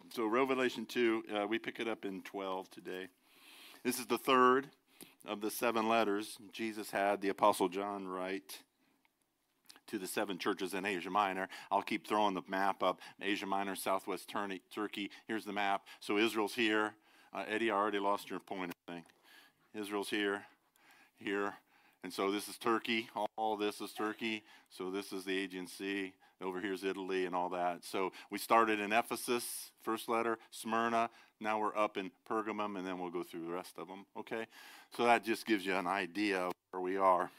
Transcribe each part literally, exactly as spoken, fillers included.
So Revelation two, uh, we pick it up in twelve today. This is the third of the seven letters Jesus had the Apostle John write to the seven churches in Asia Minor. I'll keep throwing the map up. Asia Minor, southwest Turkey. Here's the map. So Israel's here. Uh, Eddie, I already lost your point, I think. Israel's here, here. And so this is Turkey. All this is Turkey. So this is the Aegean Sea. Over here's Italy and all that. So we started in Ephesus, first letter, Smyrna. Now we're up in Pergamum, and then we'll go through the rest of them, okay? So that just gives you an idea of where we are.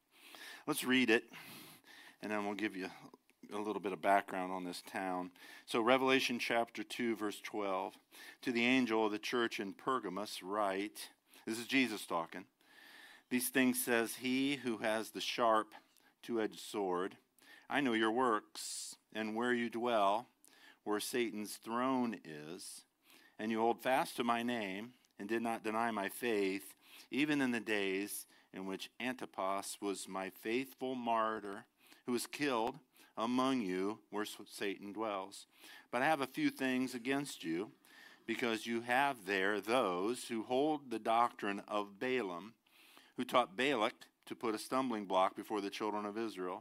Let's read it, and then we'll give you a little bit of background on this town. So Revelation chapter two, verse twelve. To the angel of the church in Pergamos write, this is Jesus talking. These things says he who has the sharp two-edged sword. I know your works, and where you dwell, where Satan's throne is, and you hold fast to my name, and did not deny my faith, even in the days in which Antipas was my faithful martyr, who was killed among you, where Satan dwells. But I have a few things against you, because you have there those who hold the doctrine of Balaam, who taught Balak to put a stumbling block before the children of Israel,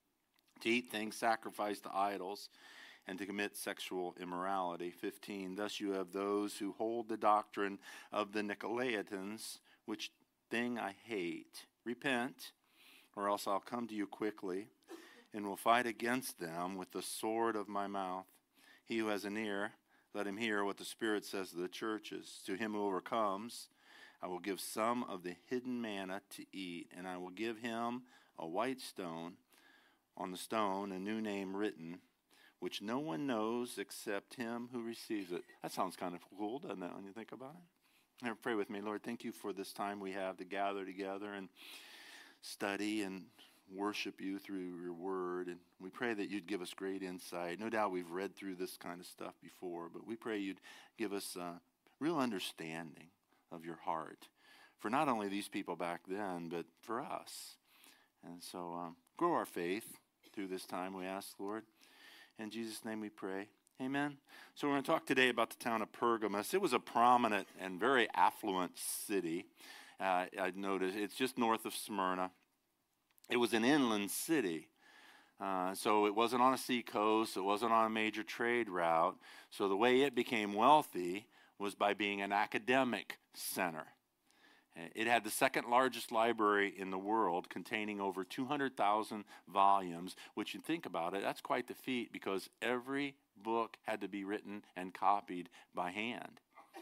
to eat things sacrificed to idols, and to commit sexual immorality. fifteen, thus you have those who hold the doctrine of the Nicolaitans, which thing I hate. Repent, or else I'll come to you quickly, and will fight against them with the sword of my mouth. He who has an ear, let him hear what the Spirit says to the churches. To him who overcomes, I will give some of the hidden manna to eat, and I will give him a white stone, on the stone a new name written, which no one knows except him who receives it. That sounds kind of cool, doesn't it, when you think about it? Now pray with me. Lord, thank you for this time we have to gather together and study and worship you through your word. And we pray that you'd give us great insight. No doubt we've read through this kind of stuff before, but we pray you'd give us uh, real understanding of your heart for not only these people back then, but for us. And so um, grow our faith through this time, we ask, Lord. In Jesus' name we pray. Amen. So we're going to talk today about the town of Pergamos. It was a prominent and very affluent city. Uh, I noticed it's just north of Smyrna. It was an inland city. Uh, so it wasn't on a sea coast. It wasn't on a major trade route. So the way it became wealthy was by being an academic center. It had the second largest library in the world, containing over two hundred thousand volumes, which you think about it, that's quite the feat, because every book had to be written and copied by hand.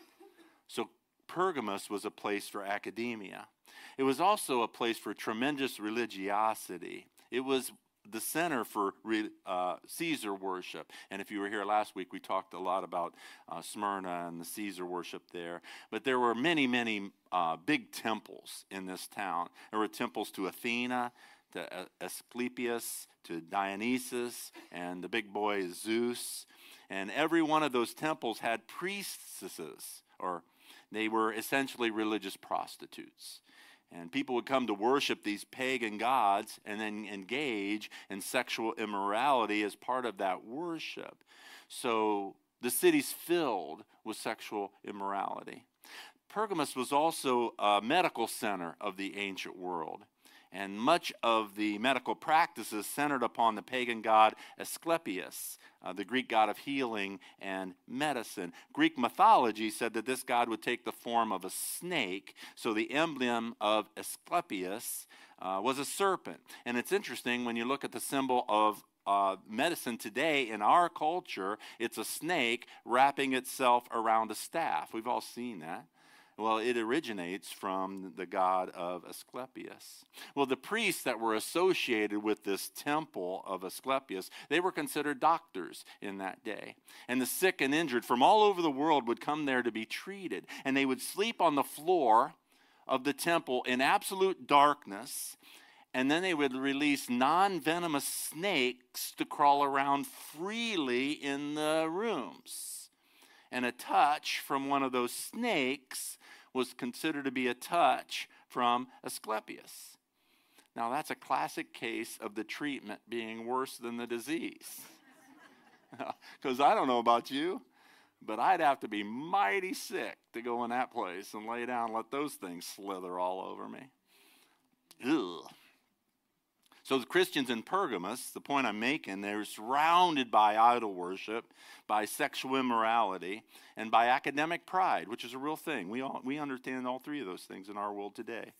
So Pergamos was a place for academia. It was also a place for tremendous religiosity. It was the center for uh, Caesar worship. And if you were here last week, we talked a lot about uh, Smyrna and the Caesar worship there. But there were many, many uh, big temples in this town. There were temples to Athena, to Asclepius, to Dionysus, and the big boy Zeus. And every one of those temples had priestesses, or they were essentially religious prostitutes. And people would come to worship these pagan gods and then engage in sexual immorality as part of that worship. So the city's filled with sexual immorality. Pergamos was also a medical center of the ancient world. And much of the medical practices centered upon the pagan god Asclepius, uh, the Greek god of healing and medicine. Greek mythology said that this god would take the form of a snake, so the emblem of Asclepius uh, was a serpent. And it's interesting when you look at the symbol of uh, medicine today in our culture, it's a snake wrapping itself around a staff. We've all seen that. Well, it originates from the god of Asclepius. Well, the priests that were associated with this temple of Asclepius, they were considered doctors in that day. And the sick and injured from all over the world would come there to be treated. And they would sleep on the floor of the temple in absolute darkness. And then they would release non-venomous snakes to crawl around freely in the rooms. And a touch from one of those snakes was considered to be a touch from Asclepius. Now, that's a classic case of the treatment being worse than the disease. Because I don't know about you, But I'd have to be mighty sick to go in that place and lay down and let those things slither all over me. Ugh. So the Christians in Pergamos, the point I'm making, they're surrounded by idol worship, by sexual immorality, and by academic pride, which is a real thing. We all, we understand all three of those things in our world today.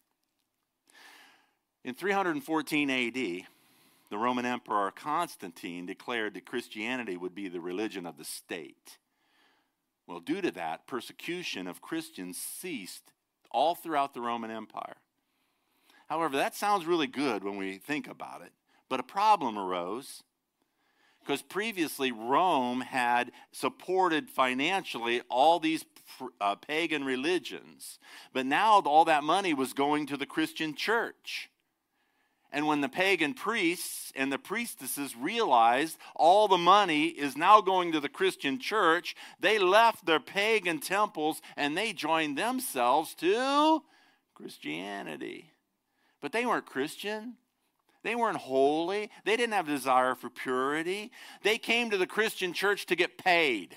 In three fourteen A D, the Roman Emperor Constantine declared that Christianity would be the religion of the state. Well, due to that, persecution of Christians ceased all throughout the Roman Empire. However, that sounds really good when we think about it, but a problem arose because previously Rome had supported financially all these uh, pagan religions, but now all that money was going to the Christian church. And when the pagan priests and the priestesses realized all the money is now going to the Christian church, they left their pagan temples and they joined themselves to Christianity. But they weren't Christian. They weren't holy. They didn't have a desire for purity. They came to the Christian church to get paid.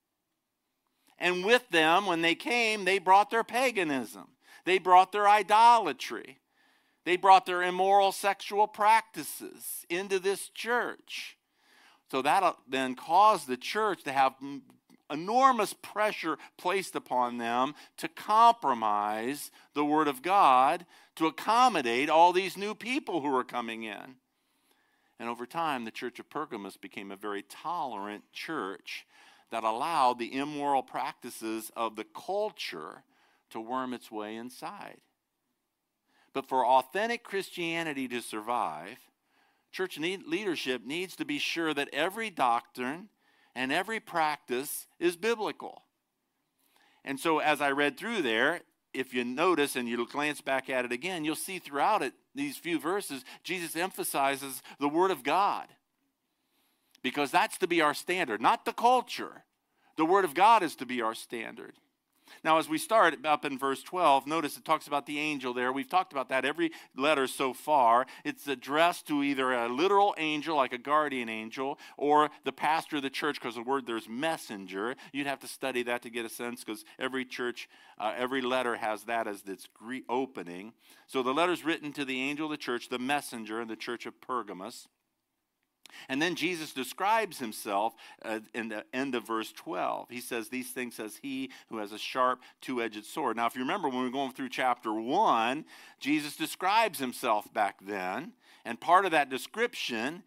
And with them, when they came, they brought their paganism. They brought their idolatry. They brought their immoral sexual practices into this church. So that then caused the church to have enormous pressure placed upon them to compromise the Word of God to accommodate all these new people who were coming in. And over time, the church of Pergamos became a very tolerant church that allowed the immoral practices of the culture to worm its way inside. But for authentic Christianity to survive, church need, leadership needs to be sure that every doctrine and every practice is biblical. And so as I read through there, if you notice and you glance back at it again, you'll see throughout it, these few verses, Jesus emphasizes the Word of God. Because that's to be our standard, not the culture. The Word of God is to be our standard. Now, as we start up in verse twelve, notice it talks about the angel there. We've talked about that every letter so far. It's addressed to either a literal angel, like a guardian angel, or the pastor of the church, because the word there's messenger. You'd have to study that to get a sense, because every church, uh, every letter has that as its opening. So the letter's written to the angel of the church, the messenger in the church of Pergamos. And then Jesus describes himself uh, in the end of verse twelve. He says, these things says he who has a sharp two-edged sword. Now, if you remember when we were going through chapter one, Jesus describes himself back then. And part of that description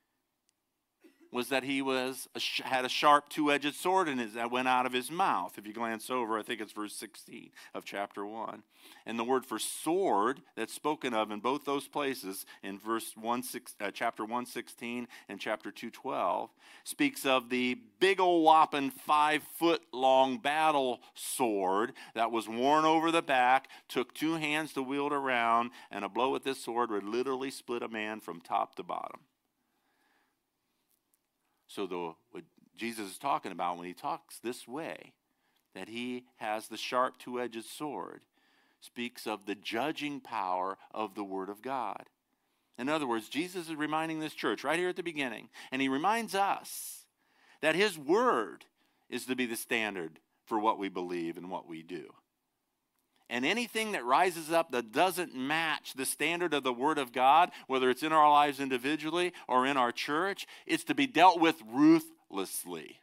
was that he was a, had a sharp two-edged sword in his, that went out of his mouth. If you glance over, I think it's verse sixteen of chapter one. And the word for sword that's spoken of in both those places, in verse one, six, uh, chapter one sixteen and chapter two twelve, speaks of the big old whopping five-foot-long battle sword that was worn over the back, took two hands to wield around, and a blow with this sword would literally split a man from top to bottom. So the, what Jesus is talking about when he talks this way, that he has the sharp two-edged sword, speaks of the judging power of the Word of God. In other words, Jesus is reminding this church right here at the beginning, and he reminds us that his Word is to be the standard for what we believe and what we do. And anything that rises up that doesn't match the standard of the Word of God, whether it's in our lives individually or in our church, it's to be dealt with ruthlessly.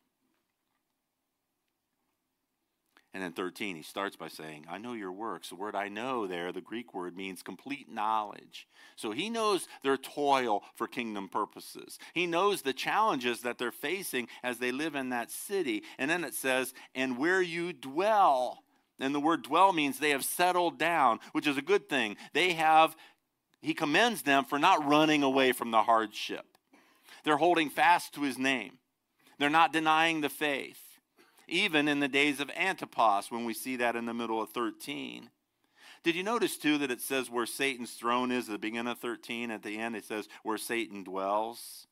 And in thirteen, he starts by saying, I know your works. The word I know there, the Greek word, means complete knowledge. So he knows their toil for kingdom purposes. He knows the challenges that they're facing as they live in that city. And then it says, and where you dwell. And the word dwell means they have settled down, which is a good thing. They have, he commends them for not running away from the hardship. They're holding fast to his name. They're not denying the faith. Even in the days of Antipas, when we see that in the middle of thirteen. Did you notice, too, that it says where Satan's throne is at the beginning of thirteen? At the end, it says where Satan dwells.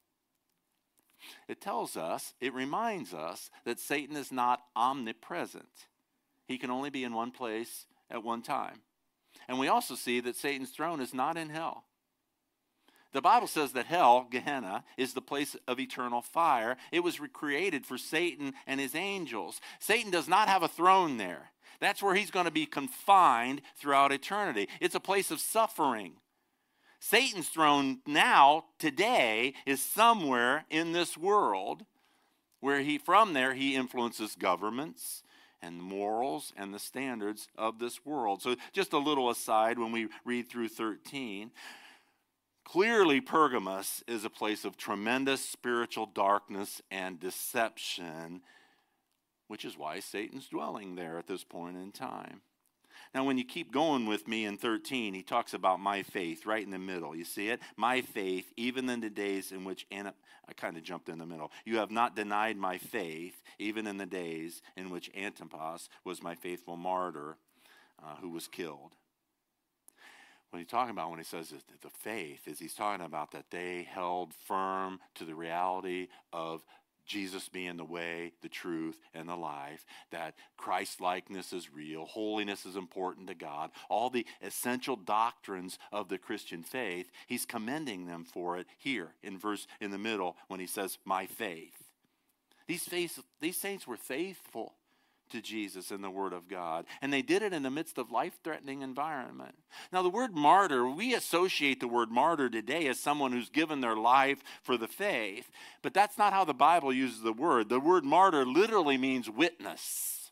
It tells us, it reminds us that Satan is not omnipresent. He can only be in one place at one time. And we also see that Satan's throne is not in hell. The Bible says that hell, Gehenna, is the place of eternal fire. It was created for Satan and his angels. Satan does not have a throne there. That's where he's going to be confined throughout eternity. It's a place of suffering. Satan's throne now, today, is somewhere in this world where he, from there, he influences governments and morals and the standards of this world. So just a little aside when we read through thirteen. Clearly, Pergamos is a place of tremendous spiritual darkness and deception, which is why Satan's dwelling there at this point in time. Now, when you keep going with me in thirteen, he talks about my faith right in the middle. You see it? My faith, even in the days in which, Anna, I kind of jumped in the middle. You have not denied my faith, even in the days in which Antipas was my faithful martyr uh, who was killed. What he's talking about when he says that the faith is he's talking about that they held firm to the reality of Jesus being the way, the truth, and the life, that Christ-likeness is real, holiness is important to God, all the essential doctrines of the Christian faith, he's commending them for it here in verse in the middle when he says, my faith. These, faith, these saints were faithful to Jesus and the Word of God. And they did it in the midst of life-threatening environment. Now, the word martyr, we associate the word martyr today as someone who's given their life for the faith, but that's not how the Bible uses the word. The word martyr literally means witness.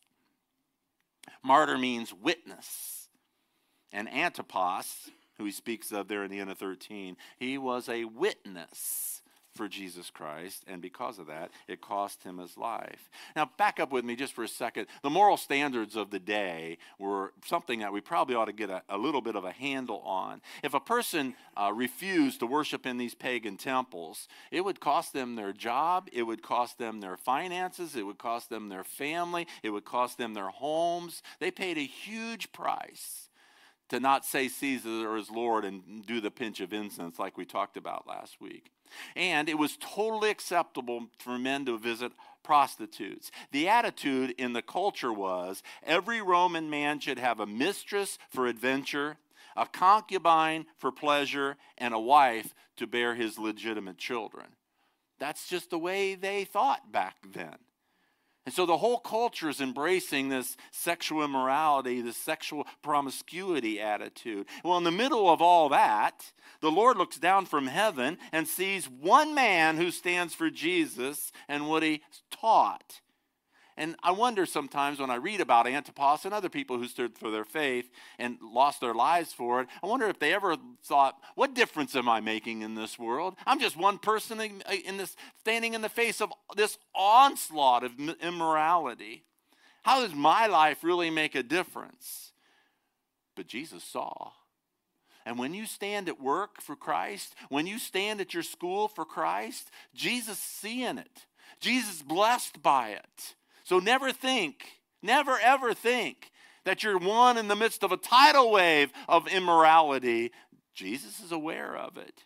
Martyr means witness. And Antipas, who he speaks of there in the end of thirteen, he was a witness for Jesus Christ, and because of that, it cost him his life. Now, back up with me just for a second. The moral standards of the day were something that we probably ought to get a, a little bit of a handle on. If a person uh, refused to worship in these pagan temples, it would cost them their job, it would cost them their finances, it would cost them their family, it would cost them their homes. They paid a huge price to not say Caesar is Lord and do the pinch of incense like we talked about last week. And it was totally acceptable for men to visit prostitutes. The attitude in the culture was every Roman man should have a mistress for adventure, a concubine for pleasure, and a wife to bear his legitimate children. That's just the way they thought back then. And so the whole culture is embracing this sexual immorality, this sexual promiscuity attitude. Well, in the middle of all that, the Lord looks down from heaven and sees one man who stands for Jesus and what he taught. And I wonder sometimes when I read about Antipas and other people who stood for their faith and lost their lives for it, I wonder if they ever thought, what difference am I making in this world? I'm just one person in, in this, standing in the face of this onslaught of immorality. How does my life really make a difference? But Jesus saw. And when you stand at work for Christ, when you stand at your school for Christ, Jesus seeing it. Jesus blessed by it. So never think, never ever think that you're one in the midst of a tidal wave of immorality. Jesus is aware of it.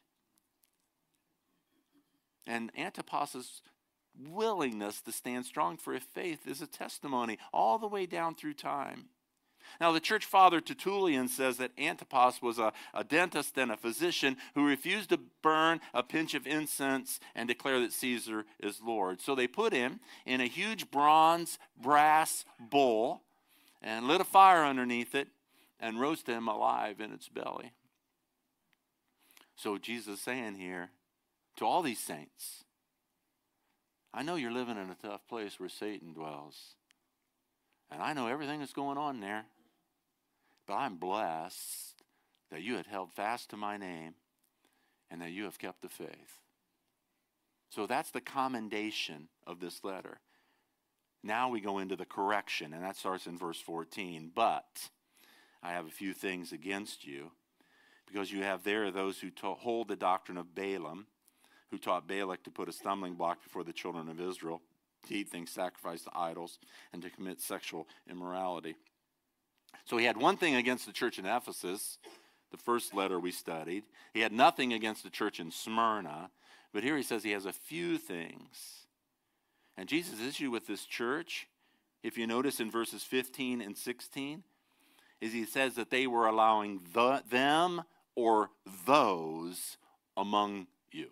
And Antipas's willingness to stand strong for his faith is a testimony all the way down through time. Now, the church father Tertullian says that Antipas was a, a dentist and a physician who refused to burn a pinch of incense and declare that Caesar is Lord. So they put him in a huge bronze brass bowl and lit a fire underneath it and roasted him alive in its belly. So Jesus is saying here to all these saints, I know you're living in a tough place where Satan dwells. And I know everything that's going on there. But I'm blessed that you had held fast to my name and that you have kept the faith. So that's the commendation of this letter. Now we go into the correction, and that starts in verse fourteen. But I have a few things against you, because you have there those who to- hold the doctrine of Balaam, who taught Balak to put a stumbling block before the children of Israel, to eat things sacrificed to idols, and to commit sexual immorality. So he had one thing against the church in Ephesus, the first letter we studied. He had nothing against the church in Smyrna, but here he says he has a few things. And Jesus' issue with this church, if you notice in verses fifteen and sixteen, is he says that they were allowing the, them or those among you.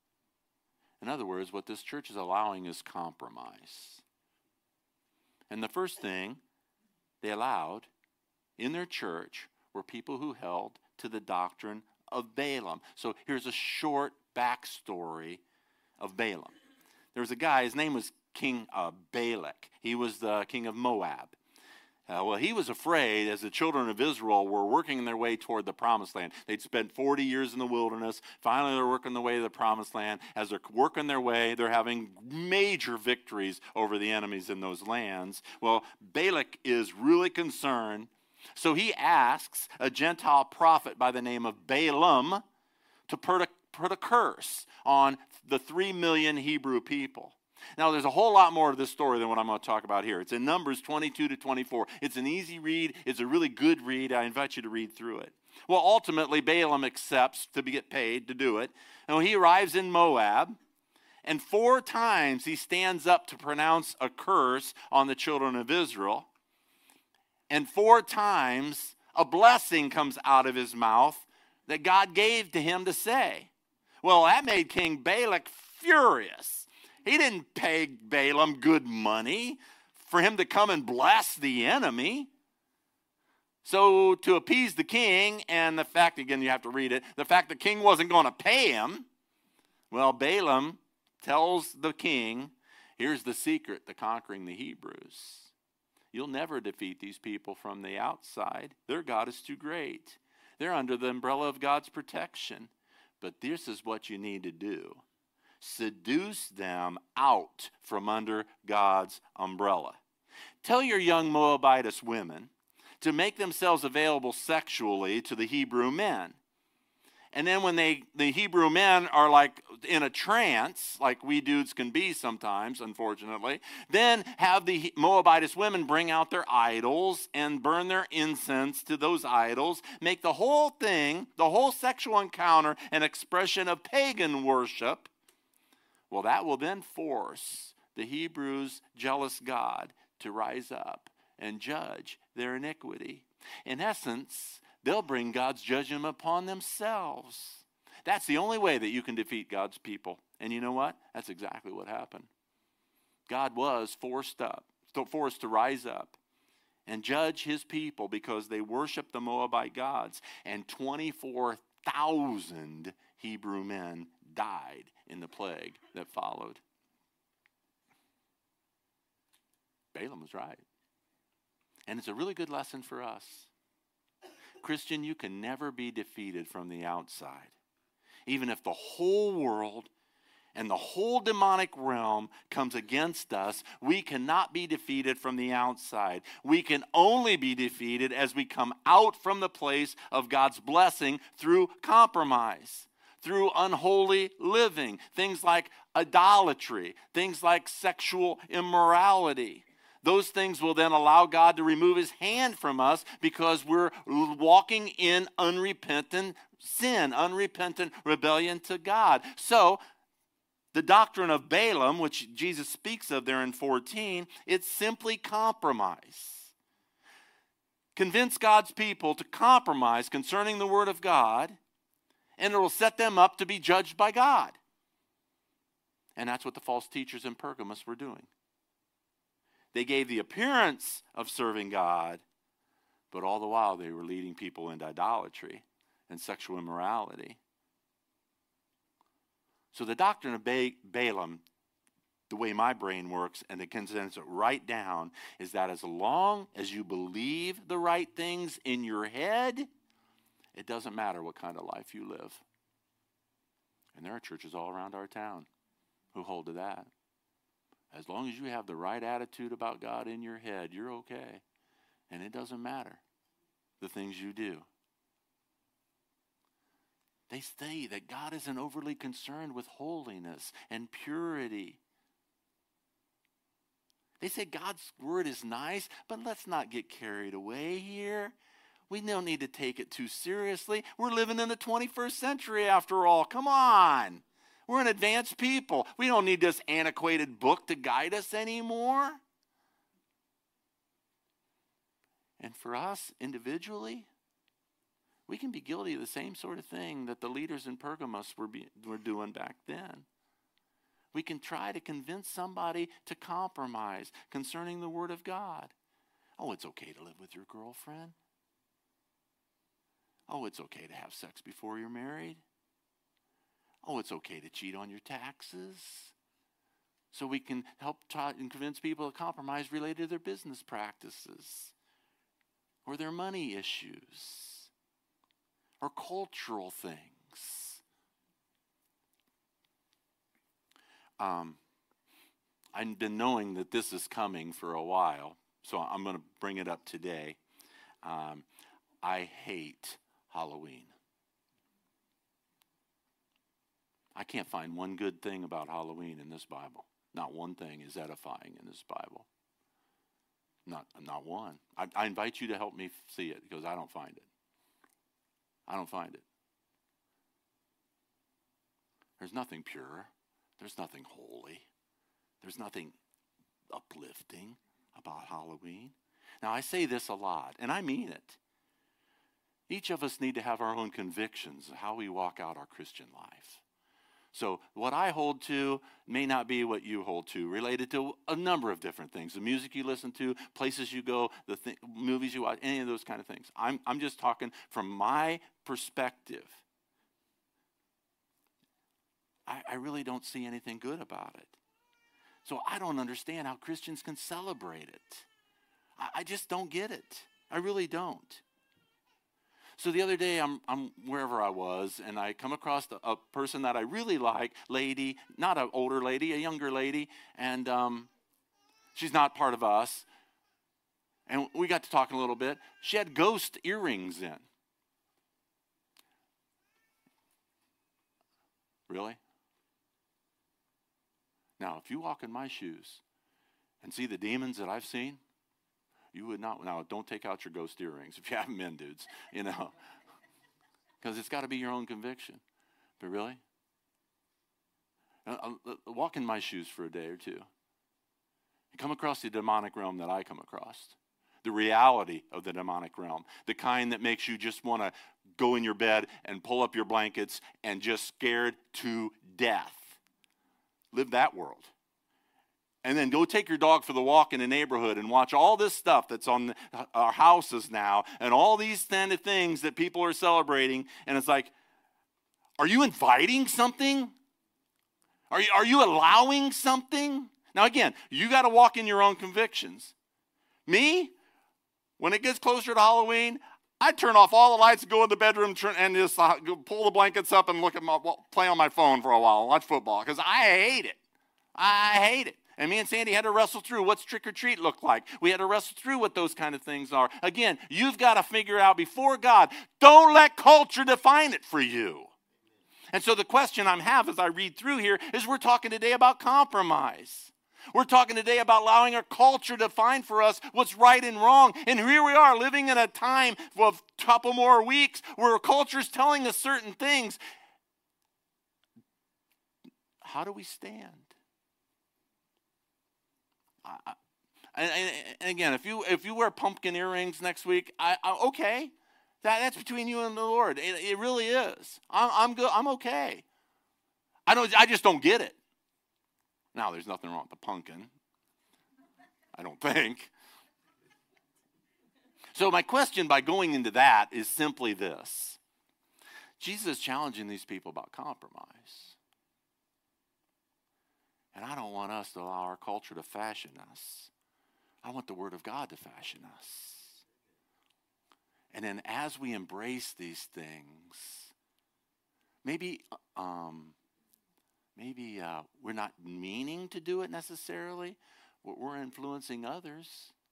In other words, what this church is allowing is compromise. And the first thing they allowed in their church were people who held to the doctrine of Balaam. So here's a short backstory of Balaam. There was a guy, his name was King uh, Balak. He was the king of Moab. Uh, well, he was afraid as the children of Israel were working their way toward the promised land. They'd spent forty years in the wilderness. Finally, they're working their way to the promised land. As they're working their way, they're having major victories over the enemies in those lands. Well, Balak is really concerned. So he asks a Gentile prophet by the name of Balaam to put a, put a curse on the three million Hebrew people. Now, there's a whole lot more to this story than what I'm going to talk about here. It's in Numbers twenty-two to twenty-four. It's an easy read. It's a really good read. I invite you to read through it. Well, ultimately, Balaam accepts to get paid to do it. And when he arrives in Moab, and four times he stands up to pronounce a curse on the children of Israel, and four times a blessing comes out of his mouth that God gave to him to say. Well, that made King Balak furious. He didn't pay Balaam good money for him to come and bless the enemy. So to appease the king, and the fact, again, you have to read it, the fact the king wasn't going to pay him, well, Balaam tells the king, here's the secret to conquering the Hebrews. You'll never defeat these people from the outside. Their God is too great. They're under the umbrella of God's protection. But this is what you need to do. Seduce them out from under God's umbrella. Tell your young Moabitess women to make themselves available sexually to the Hebrew men. And then when they, the Hebrew men are like in a trance, like we dudes can be sometimes, unfortunately, then have the Moabitess women bring out their idols and burn their incense to those idols, make the whole thing, the whole sexual encounter, an expression of pagan worship. Well, that will then force the Hebrews' jealous God to rise up and judge their iniquity. In essence, they'll bring God's judgment upon themselves. That's the only way that you can defeat God's people. And you know what? That's exactly what happened. God was forced up, forced to rise up and judge his people because they worshiped the Moabite gods. And twenty-four thousand Hebrew men died in the plague that followed. Balaam was right. And it's a really good lesson for us. Christian, you can never be defeated from the outside. Even if the whole world and the whole demonic realm comes against us, we cannot be defeated from the outside. We can only be defeated as we come out from the place of God's blessing through compromise, through unholy living, things like idolatry, things like sexual immorality. Those things will then allow God to remove his hand from us because we're walking in unrepentant sin, unrepentant rebellion to God. So the doctrine of Balaam, which Jesus speaks of there in fourteen, it's simply compromise. Convince God's people to compromise concerning the word of God, and it will set them up to be judged by God. And that's what the false teachers in Pergamos were doing. They gave the appearance of serving God, but all the while they were leading people into idolatry and sexual immorality. So the doctrine of ba- Balaam, the way my brain works, and it condenses it right down, is that as long as you believe the right things in your head, it doesn't matter what kind of life you live. And there are churches all around our town who hold to that. As long as you have the right attitude about God in your head, you're okay. And it doesn't matter the things you do. They say that God isn't overly concerned with holiness and purity. They say God's word is nice, but let's not get carried away here. We don't need to take it too seriously. We're living in the twenty-first century after all. Come on. We're an advanced people. We don't need this antiquated book to guide us anymore. And for us individually, we can be guilty of the same sort of thing that the leaders in Pergamos were, be, were doing back then. We can try to convince somebody to compromise concerning the Word of God. Oh, it's okay to live with your girlfriend. Oh, it's okay to have sex before you're married. Oh, it's okay to cheat on your taxes. So we can help try and convince people to compromise related to their business practices or their money issues or cultural things. Um, I've been knowing that this is coming for a while, so I'm going to bring it up today. Um, I hate Halloween. I can't find one good thing about Halloween in this Bible. Not one thing is edifying in this Bible. Not, not one. I, I invite you to help me see it because I don't find it. I don't find it. There's nothing pure. There's nothing holy. There's nothing uplifting about Halloween. Now, I say this a lot, and I mean it. Each of us need to have our own convictions of how we walk out our Christian life. So what I hold to may not be what you hold to, related to a number of different things. The music you listen to, places you go, the th- movies you watch, any of those kind of things. I'm, I'm just talking from my perspective. I, I really don't see anything good about it. So I don't understand how Christians can celebrate it. I, I just don't get it. I really don't. So the other day, I'm, I'm wherever I was, and I come across a, a person that I really like, lady, not an older lady, a younger lady, and um, she's not part of us. And we got to talking a little bit. She had ghost earrings in. Really? Now, if you walk in my shoes and see the demons that I've seen, you would not. Now, don't take out your ghost earrings if you haven't been, dudes, you know, because it's got to be your own conviction. But really, uh, uh, walk in my shoes for a day or two. You come across the demonic realm that I come across, the reality of the demonic realm, the kind that makes you just want to go in your bed and pull up your blankets and just scared to death. Live that world. And then go take your dog for the walk in the neighborhood and watch all this stuff that's on the, our houses now and all these kind of things that people are celebrating. And it's like, are you inviting something? Are you, are you allowing something? Now, again, you got to walk in your own convictions. Me, when it gets closer to Halloween, I turn off all the lights and go in the bedroom and just uh, pull the blankets up and look at my, play on my phone for a while and watch football because I hate it. I hate it. And me and Sandy had to wrestle through what's trick or treat look like. We had to wrestle through what those kind of things are. Again, you've got to figure out before God, don't let culture define it for you. And so the question I have as I read through here is we're talking today about compromise. We're talking today about allowing our culture to define for us what's right and wrong. And here we are living in a time of a couple more weeks where culture is telling us certain things. How do we stand? I, and, and again, if you if you wear pumpkin earrings next week, I, I okay, that that's between you and the Lord. It, it really is. I'm, I'm good. I'm okay. I don't. I just don't get it. Now, there's nothing wrong with the pumpkin. I don't think. So my question by going into that is simply this: Jesus is challenging these people about compromise. And I don't want us to allow our culture to fashion us. I want the Word of God to fashion us. And then as we embrace these things, maybe um, maybe uh, we're not meaning to do it necessarily, but we're influencing others.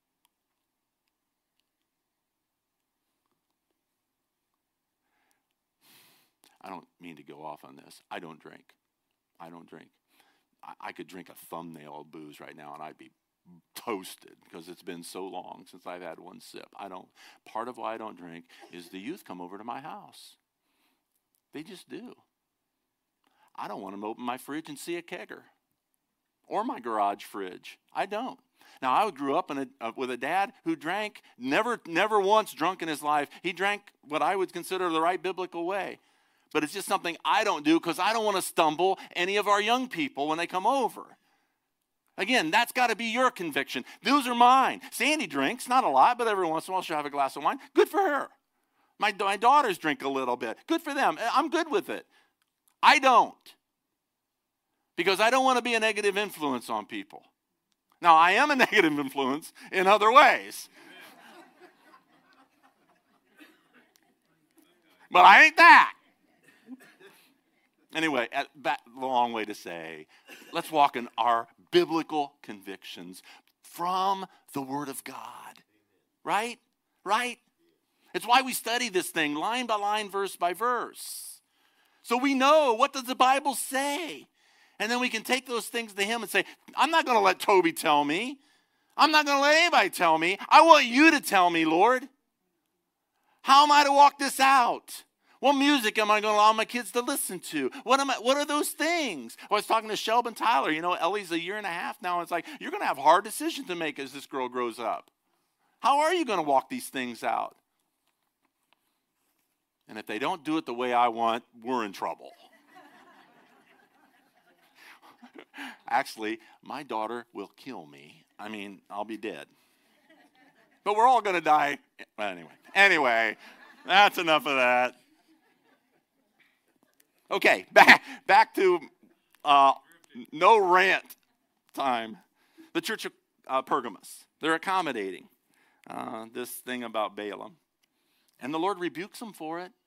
I don't mean to go off on this. I don't drink. I don't drink. I could drink a thumbnail of booze right now and I'd be toasted because it's been so long since I've had one sip. I don't. Part of why I don't drink is the youth come over to my house. They just do. I don't want them to open my fridge and see a kegger or my garage fridge. I don't. Now, I grew up in a, uh, with a dad who drank, never, never once drunk in his life. He drank what I would consider the right biblical way. But it's just something I don't do because I don't want to stumble any of our young people when they come over. Again, that's got to be your conviction. Those are mine. Sandy drinks, not a lot, but every once in a while she'll have a glass of wine. Good for her. My, my daughters drink a little bit. Good for them. I'm good with it. I don't. Because I don't want to be a negative influence on people. Now, I am a negative influence in other ways. But I ain't that. Anyway, that long way to say, let's walk in our biblical convictions from the Word of God. Right? Right? It's why we study this thing line by line, verse by verse. So we know, what does the Bible say? And then we can take those things to him and say, I'm not going to let Toby tell me. I'm not going to let anybody tell me. I want you to tell me, Lord. How am I to walk this out? What music am I going to allow my kids to listen to? What am I? What are those things? I was talking to Shelby Tyler. You know, Ellie's a year and a half now. It's like, you're going to have hard decisions to make as this girl grows up. How are you going to walk these things out? And if they don't do it the way I want, we're in trouble. Actually, my daughter will kill me. I mean, I'll be dead. But we're all going to die. Well, anyway, anyway, that's enough of that. Okay, back, back to uh, no rant time. The church of uh, Pergamos, they're accommodating uh, this thing about Balaam. And the Lord rebukes them for it.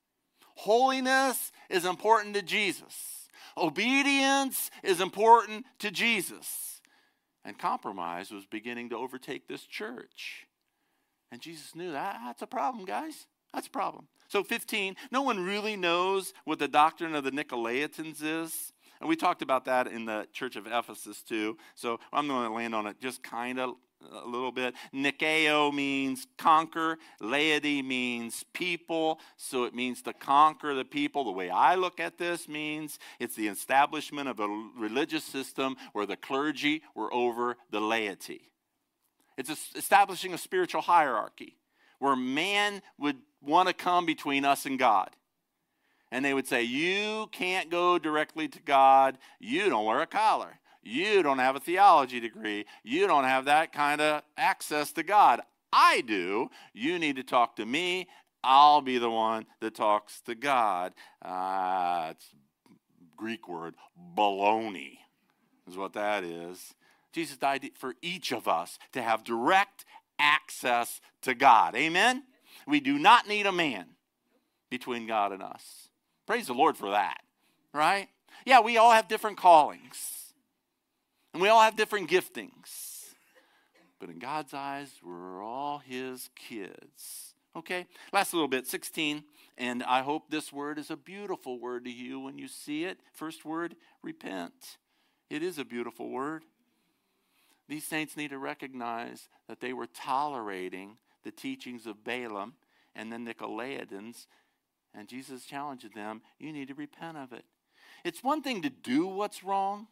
Holiness is important to Jesus. Obedience is important to Jesus. And compromise was beginning to overtake this church. And Jesus knew that. That's a problem, guys. That's a problem. So fifteen, no one really knows what the doctrine of the Nicolaitans is. And we talked about that in the church of Ephesus too. So I'm going to land on it just kind of a little bit. Nikeo means conquer. Laity means people. So it means to conquer the people. The way I look at this means it's the establishment of a religious system where the clergy were over the laity. It's establishing a spiritual hierarchy where man would want to come between us and God. And they would say, you can't go directly to God. You don't wear a collar. You don't have a theology degree. You don't have that kind of access to God. I do. You need to talk to me. I'll be the one that talks to God. Uh, it's Greek word, baloney is what that is. Jesus died for each of us to have direct access to God. Amen? We do not need a man between God and us. Praise the Lord for that, right? Yeah, we all have different callings. And we all have different giftings. But in God's eyes, we're all his kids. Okay, last little bit, sixteen. And I hope this word is a beautiful word to you when you see it. First word, repent. It is a beautiful word. These saints need to recognize that they were tolerating the teachings of Balaam and the Nicolaitans. And Jesus challenged them, you need to repent of it. It's one thing to do what's wrong,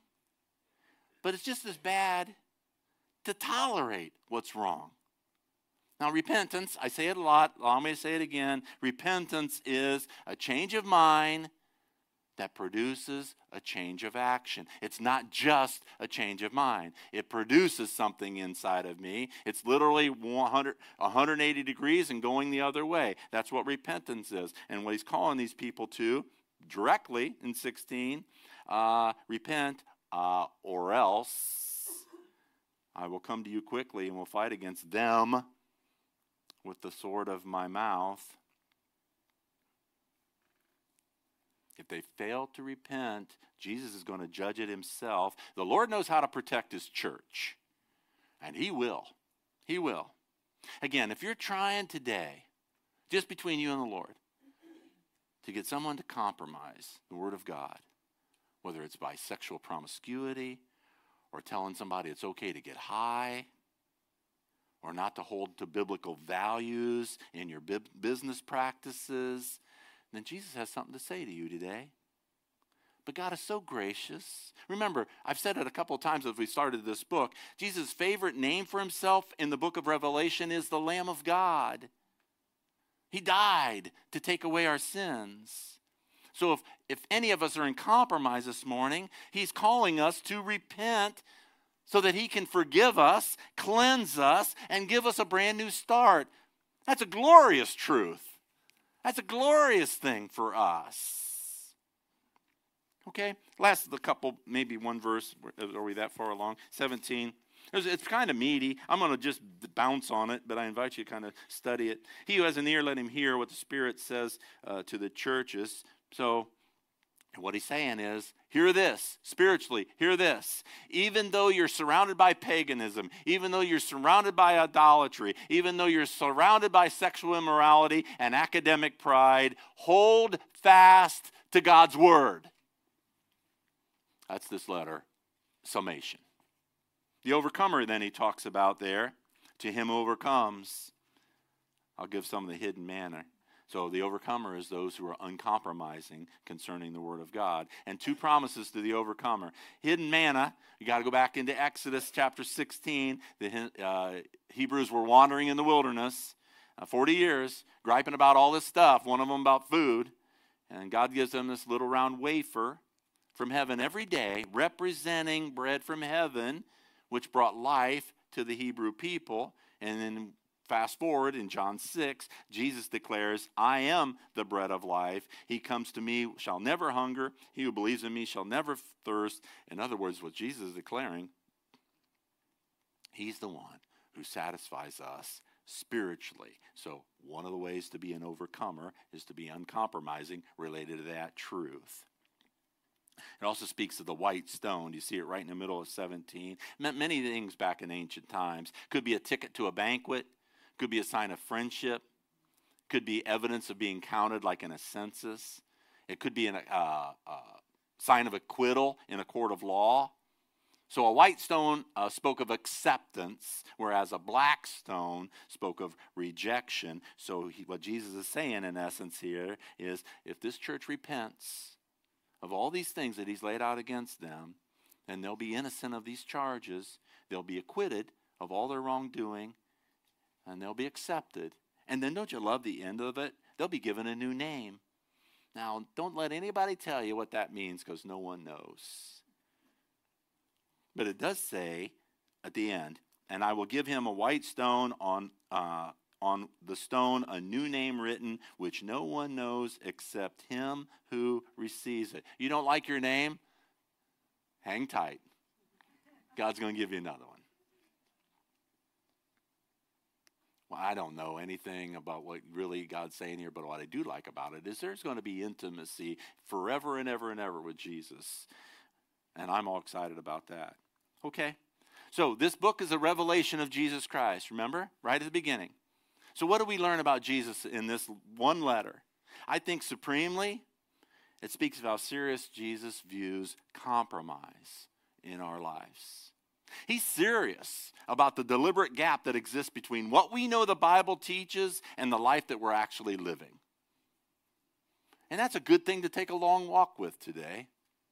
but it's just as bad to tolerate what's wrong. Now, repentance, I say it a lot, allow me to say it again. Repentance is a change of mind that produces a change of action. It's not just a change of mind. It produces something inside of me. It's literally one hundred, one hundred eighty degrees and going the other way. That's what repentance is. And what he's calling these people to directly in sixteen, uh, repent uh, or else I will come to you quickly and will fight against them with the sword of my mouth. If they fail to repent, Jesus is going to judge it himself. The Lord knows how to protect his church, and he will. He will. Again, if you're trying today, just between you and the Lord, to get someone to compromise the word of God, whether it's by sexual promiscuity or telling somebody it's okay to get high or not to hold to biblical values in your business practices, then Jesus has something to say to you today. But God is so gracious. Remember, I've said it a couple of times as we started this book. Jesus' favorite name for himself in the book of Revelation is the Lamb of God. He died to take away our sins. So if, if any of us are in compromise this morning, he's calling us to repent so that he can forgive us, cleanse us, and give us a brand new start. That's a glorious truth. That's a glorious thing for us. Okay, last the couple, maybe one verse. Are we that far along? seventeen. It's kind of meaty. I'm going to just bounce on it, but I invite you to kind of study it. He who has an ear, let him hear what the Spirit says uh, to the churches. So what he's saying is, hear this, spiritually, hear this. Even though you're surrounded by paganism, even though you're surrounded by idolatry, even though you're surrounded by sexual immorality and academic pride, hold fast to God's word. That's this letter, summation. The overcomer, then he talks about there, to him who overcomes, I'll give some of the hidden manna. So the overcomer is those who are uncompromising concerning the word of God. And two promises to the overcomer. Hidden manna, you got to go back into Exodus chapter sixteen. The uh, Hebrews were wandering in the wilderness uh, forty years, griping about all this stuff, one of them about food. And God gives them this little round wafer from heaven every day, representing bread from heaven, which brought life to the Hebrew people. And then fast forward in John six, Jesus declares, I am the bread of life. He comes to me, shall never hunger. He who believes in me shall never thirst. In other words, what Jesus is declaring, he's the one who satisfies us spiritually. So one of the ways to be an overcomer is to be uncompromising related to that truth. It also speaks of the white stone. You see it right in the middle of seventeen. It meant many things back in ancient times. Could be a ticket to a banquet. Could be a sign of friendship. Could be evidence of being counted like in a census. It could be a uh, uh, sign of acquittal in a court of law. So a white stone uh, spoke of acceptance, whereas a black stone spoke of rejection. So he, what Jesus is saying in essence here is, if this church repents of all these things that he's laid out against them, then they'll be innocent of these charges. They'll be acquitted of all their wrongdoing, and they'll be accepted. And then don't you love the end of it? They'll be given a new name. Now, don't let anybody tell you what that means, because no one knows. But it does say at the end, and I will give him a white stone, on uh, on the stone a new name written, which no one knows except him who receives it. You don't like your name? Hang tight. God's going to give you another one. Well, I don't know anything about what really God's saying here, but what I do like about it is there's going to be intimacy forever and ever and ever with Jesus. And I'm all excited about that. Okay, so this book is a revelation of Jesus Christ, remember? Right at the beginning. So what do we learn about Jesus in this one letter? I think supremely, it speaks of how serious Jesus views compromise in our lives. He's serious about the deliberate gap that exists between what we know the Bible teaches and the life that we're actually living. And that's a good thing to take a long walk with today.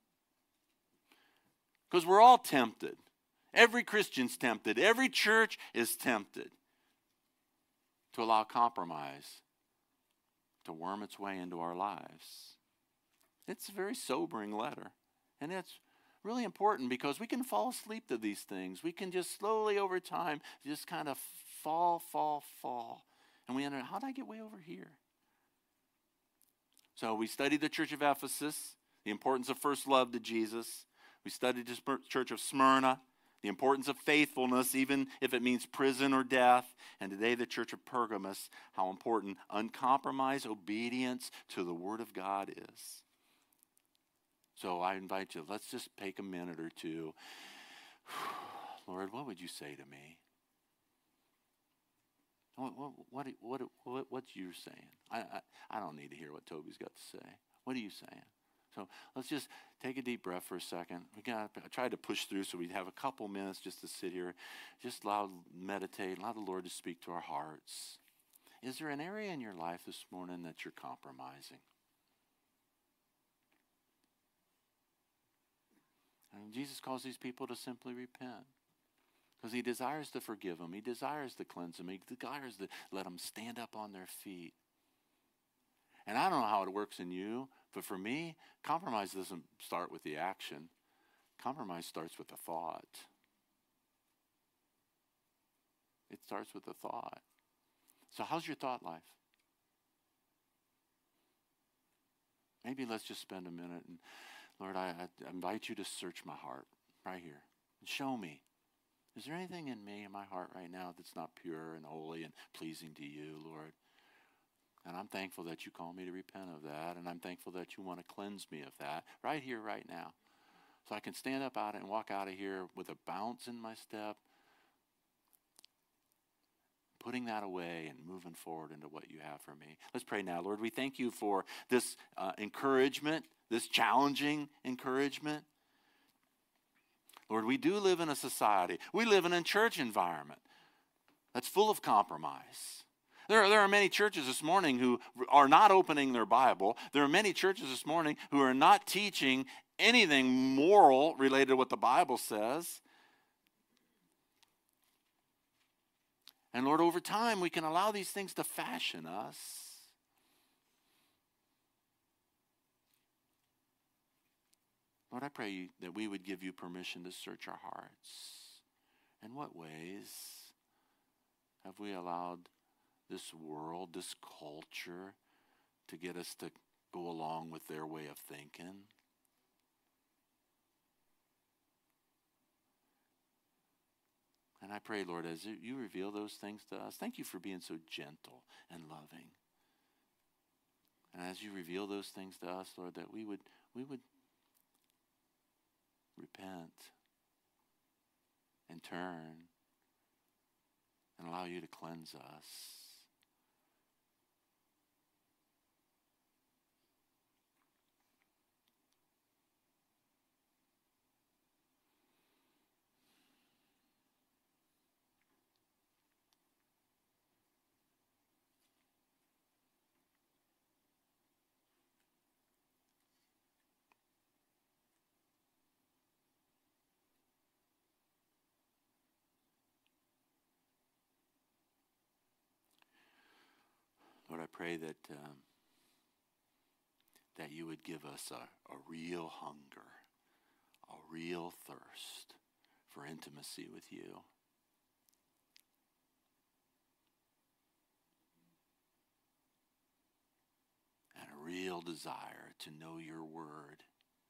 Because we're all tempted. Every Christian's tempted. Every church is tempted to allow compromise to worm its way into our lives. It's a very sobering letter. And it's really important because we can fall asleep to these things. We can just slowly over time just kind of fall, fall, fall. And we wonder, how did I get way over here? So we studied the church of Ephesus, the importance of first love to Jesus. We studied the church of Smyrna, the importance of faithfulness, even if it means prison or death. And today, the church of Pergamos, how important uncompromised obedience to the Word of God is. So I invite you, let's just take a minute or two. Lord, what would you say to me? What, what, what, what, what, what's you saying? I, I, I don't need to hear what Toby's got to say. What are you saying? So let's just take a deep breath for a second. We got. I tried to push through so we'd have a couple minutes just to sit here, just allow, meditate, allow the Lord to speak to our hearts. Is there an area in your life this morning that you're compromising? And Jesus calls these people to simply repent. Because he desires to forgive them. He desires to cleanse them. He desires to let them stand up on their feet. And I don't know how it works in you, but for me, compromise doesn't start with the action. Compromise starts with the thought. It starts with the thought. So how's your thought life? Maybe let's just spend a minute. And Lord, I, I invite you to search my heart right here. And show me. Is there anything in me, in my heart right now, that's not pure and holy and pleasing to you, Lord? And I'm thankful that you call me to repent of that. And I'm thankful that you want to cleanse me of that right here, right now. So I can stand up out and walk out of here with a bounce in my step, putting that away and moving forward into what you have for me. Let's pray now. Lord, we thank you for this uh, encouragement, this challenging encouragement. Lord, we do live in a society. We live in a church environment that's full of compromise. There are, there are many churches this morning who are not opening their Bible. There are many churches this morning who are not teaching anything moral related to what the Bible says. And Lord, over time, we can allow these things to fashion us. Lord, I pray that we would give you permission to search our hearts. In what ways have we allowed this world, this culture, to get us to go along with their way of thinking? And I pray, Lord, as you reveal those things to us, thank you for being so gentle and loving. And as you reveal those things to us, Lord, that we would we would repent and turn and allow you to cleanse us. Lord, I pray that um, that you would give us a, a real hunger, a real thirst for intimacy with you. And a real desire to know your word.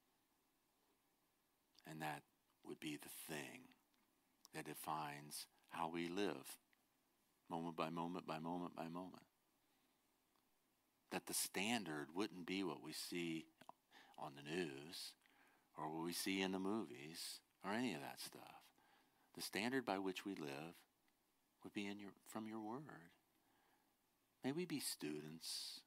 And that would be the thing that defines how we live, moment by moment by moment by moment. That the standard wouldn't be what we see on the news or what we see in the movies or any of that stuff. The standard by which we live would be in your from your word. May we be students.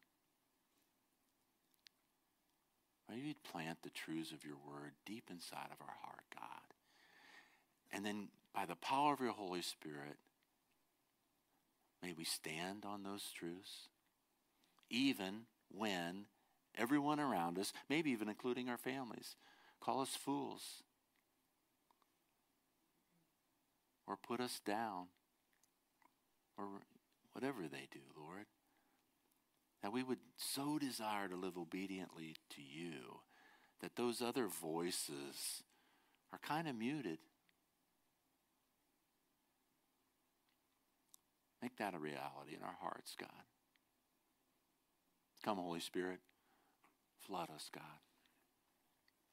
May we plant the truths of your word deep inside of our heart, God. And then by the power of your Holy Spirit, may we stand on those truths. Even when everyone around us, maybe even including our families, call us fools or put us down or whatever they do, Lord, that we would so desire to live obediently to you that those other voices are kind of muted. Make that a reality in our hearts, God. Come, Holy Spirit, flood us, God.